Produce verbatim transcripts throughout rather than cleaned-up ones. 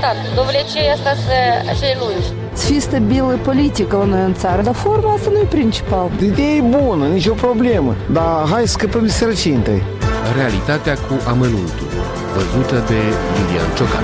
important. Dovlecei asta să și lungi. Să fie stabilă politică la noi în țară, dar forma asta nu e principal. Ideea e bună, nicio problemă, dar hai să scăpăm de sărăcie întâi. Realitatea cu amănuntul, văzută de Lilian Ciocan.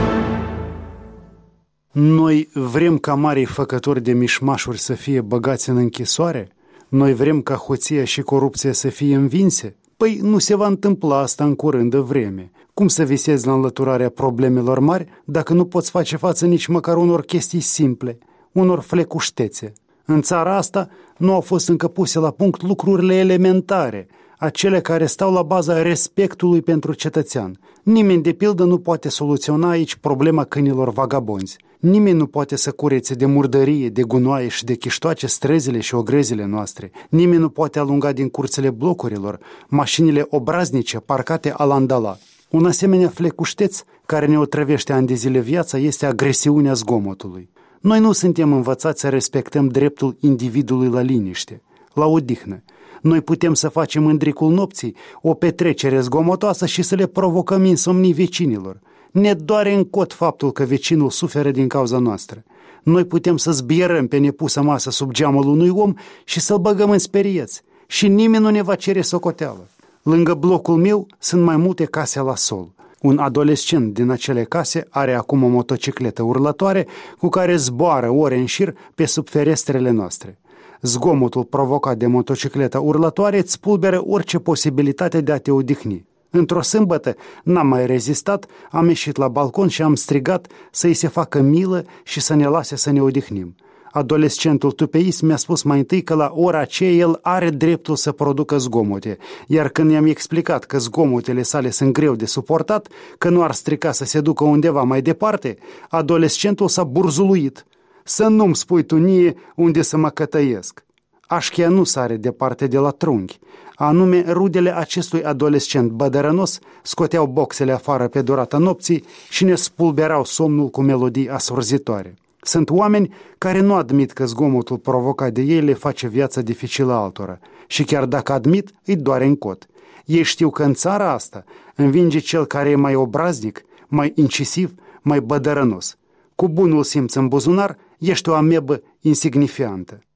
Noi vrem ca marii făcători de mișmașuri să fie băgați în închisoare? Noi vrem ca hoția și corupția să fie învinse? Păi nu se va întâmpla asta în curând de vreme. Cum să visezi la înlăturarea problemelor mari dacă nu poți face față nici măcar unor chestii simple, unor flecuștețe? În țara asta nu au fost încă puse la punct lucrurile elementare, acele care stau la baza respectului pentru cetățean. Nimeni, de pildă, nu poate soluționa aici problema câinilor vagabonzi. Nimeni nu poate să curețe de murdărie, de gunoaie și de chiștoace străzile și ogrezile noastre. Nimeni nu poate alunga din curțile blocurilor mașinile obraznice parcate alandala. Un asemenea flecușteț care ne otrăvește ani de zile viața este agresiunea zgomotului. Noi nu suntem învățați să respectăm dreptul individului la liniște, la odihnă. Noi putem să facem în dricul nopții o petrecere zgomotoasă și să le provocăm insomnii vecinilor. Ne doare în cot faptul că vecinul suferă din cauza noastră. Noi putem să zbierăm pe nepusă masă sub geamul unui om și să-l băgăm în sperieți și nimeni nu ne va cere socoteală. Lângă blocul meu sunt mai multe case la sol. Un adolescent din acele case are acum o motocicletă urlătoare cu care zboară ore în șir pe sub ferestrele noastre. Zgomotul provocat de motocicleta urlătoare îți spulberă orice posibilitate de a te odihni. Într-o sâmbătă n-am mai rezistat, am ieșit la balcon și am strigat să-i se facă milă și să ne lase să ne odihnim. Adolescentul tupeist mi-a spus mai întâi că la ora aceea el are dreptul să producă zgomote, iar când i-am explicat că zgomotele sale sunt greu de suportat, că nu ar strica să se ducă undeva mai departe, adolescentul s-a burzuluit. Să nu-mi spui tu nie unde să mă cătăiesc. Așchia nu sare departe de la trunchi. Anume, rudele acestui adolescent bădărănos scoteau boxele afară pe durata nopții și ne spulberau somnul cu melodii asurzitoare. Sunt oameni care nu admit că zgomotul provocat de ei le face viața dificilă altora și chiar dacă admit, îi doare în cot. Ei știu că în țara asta învinge cel care e mai obraznic, mai incisiv, mai bădărănos. Cu bunul simț în buzunar, ești o amebă insignifiantă.